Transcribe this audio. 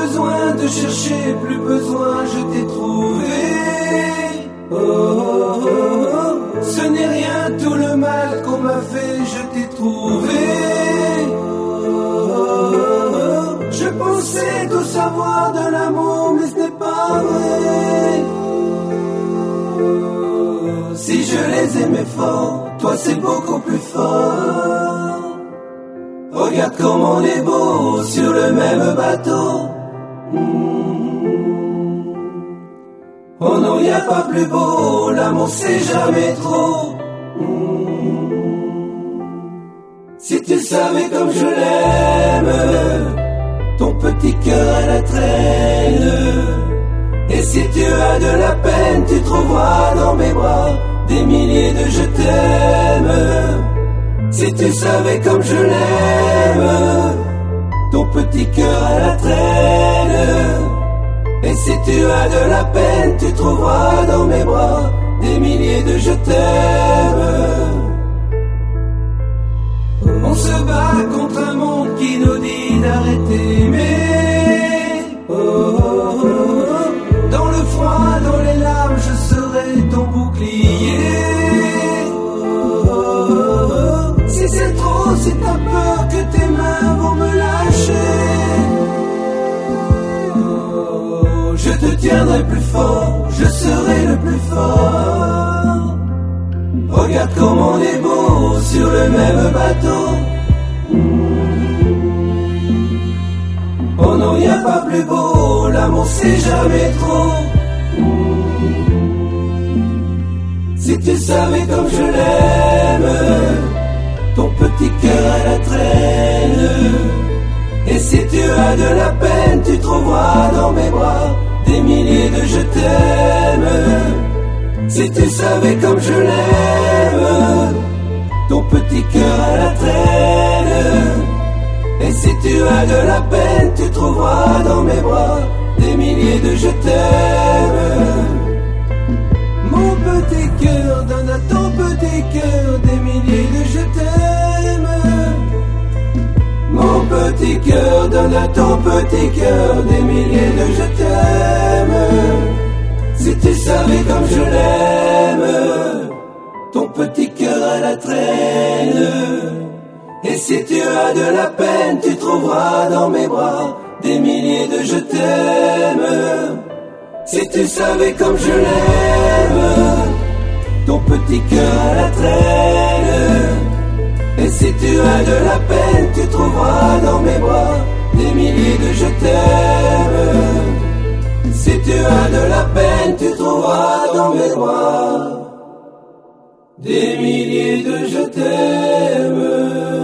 besoin de chercher, plus besoin, je t'ai trouvé. Oh, oh, oh, oh. Ce n'est rien tout le mal qu'on m'a fait, je t'ai trouvé. Oh, oh, oh, oh. Je pensais tout savoir de l'amour, mais ce n'est pas vrai. Si je les aimais fort, toi c'est beaucoup plus fort. Regarde comme on est beau sur le même bateau. Oh non, y a pas plus beau, l'amour c'est jamais trop. Si tu savais comme je l'aime, ton petit cœur à la traîne. Et si tu as de la peine, tu trouveras dans mes bras des milliers de je t'aime. Si tu savais comme je l'aime, ton petit cœur à la traîne. Et si tu as de la peine, tu trouveras dans mes bras des milliers de je t'aime. On se bat contre un monde qui nous dit d'arrêter, mais oh, oh, oh. Dans le froid, dans les larmes, je serai ton bouclier. Oh, oh, oh. Si c'est trop, si t'as peur que tes mains vont me lâcher, oh, je te tiendrai plus fort, je serai le plus fort. Regarde comme on est beau sur le même bateau. Oh non, y a pas plus beau, l'amour c'est jamais trop. Si tu savais comme je l'aime, ton petit cœur à la traîne. Et si tu as de la peine, tu trouveras dans mes bras des milliers de je t'aime. Si tu savais comme je l'aime, ton petit cœur à la traîne. Et si tu as de la peine, tu trouveras dans mes bras des milliers de je t'aime. Mon petit cœur donne à ton petit cœur des milliers de je t'aime. Mon petit cœur donne à ton petit cœur des milliers de je t'aime. Si tu savais comme je l'aime, ton petit cœur à la traîne. Et si tu as de la peine, tu trouveras dans mes bras des milliers de je t'aime. Si tu savais comme je l'aime, ton petit cœur à la traîne. Et si tu as de la peine, tu trouveras dans mes bras des milliers de je t'aime. Si tu as de la peine, tu trouveras dans mes bras des milliers de je t'aime.